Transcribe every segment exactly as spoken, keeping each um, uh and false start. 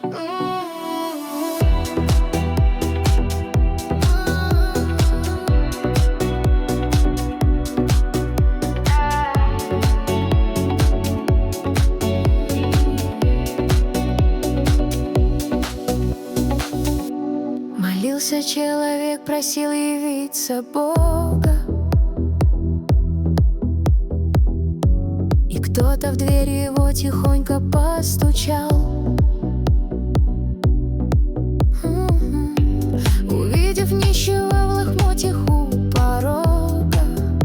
Молился человек, просил явиться Бога, и кто-то в дверь его тихонько постучал. Увидев нищего в лохмотьях у порога,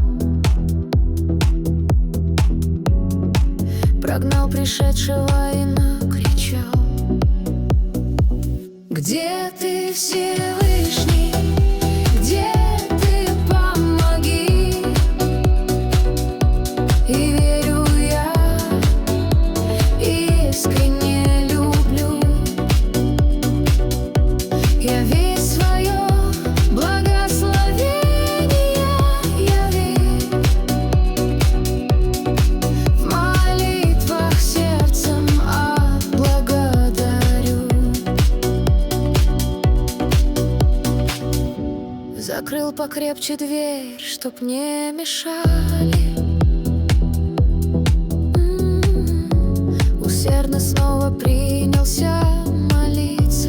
прогнал пришедшего и накричал: где ты, Всевышний? Где ты? Помоги! И верю я, и искренне люблю. Яви свое благословение, яви в молитвах сердцем отблагодарю. Закрыл покрепче дверь, чтоб не мешали. М-м-м. Усердно снова принялся молиться.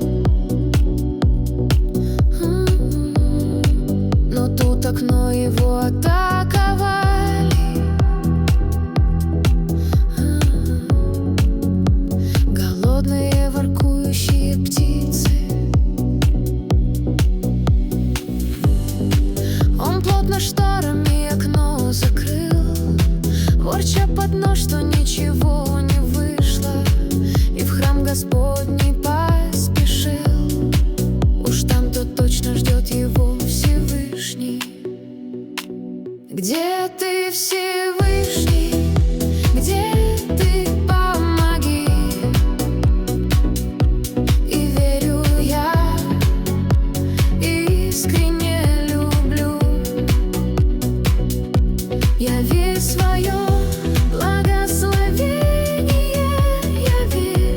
М-м-м. Но тут окно его атаковали. М-м-м. Голодные воркующие птицы. Шторами окно закрыл, ворча под нос, что ничего не вышло, и в храм Господний поспешил. Уж там-то точно ждет его Всевышний. Где ты, Всевышний? Где ты? Помоги! И верю я, искренне яви свое благословение, яви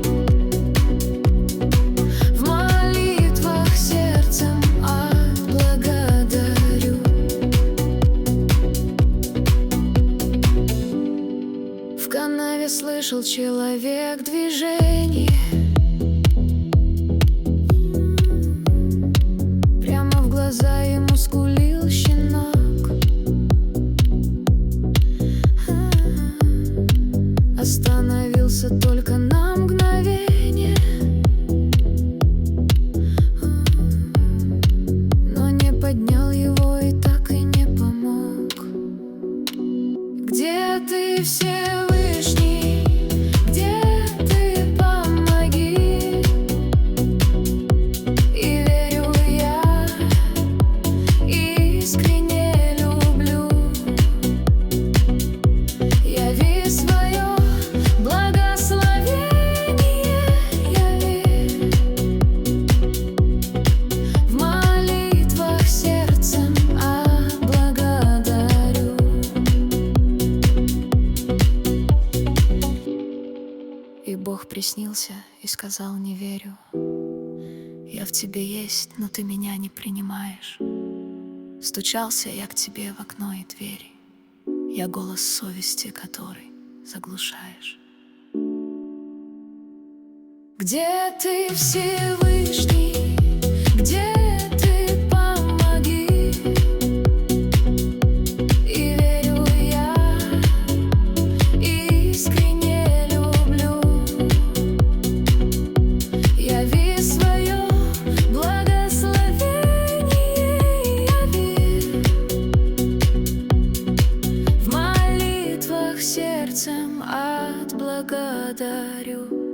в молитвах сердцем отблагодарю. В канаве слышал человек движение. Прямо в глаза ему скулил щенок. Остановился только на мгновение, но не поднял его и так и не помог. Где ты, Всевышний? Где ты? Помоги! И верю я, искренне люблю. Яви свое благословение, яви в молитвах сердцем отблагодарю. И Бог приснился и сказал: не верю. Я в тебе есть, но ты меня не принимаешь. Стучался я к тебе в окно и двери. Я голос совести, который заглушаешь. Где ты, Всевышний? Где ты? Помоги! И верю я, искренне люблю. Яви свое благословение, яви в молитвах сердцем отблагодарю.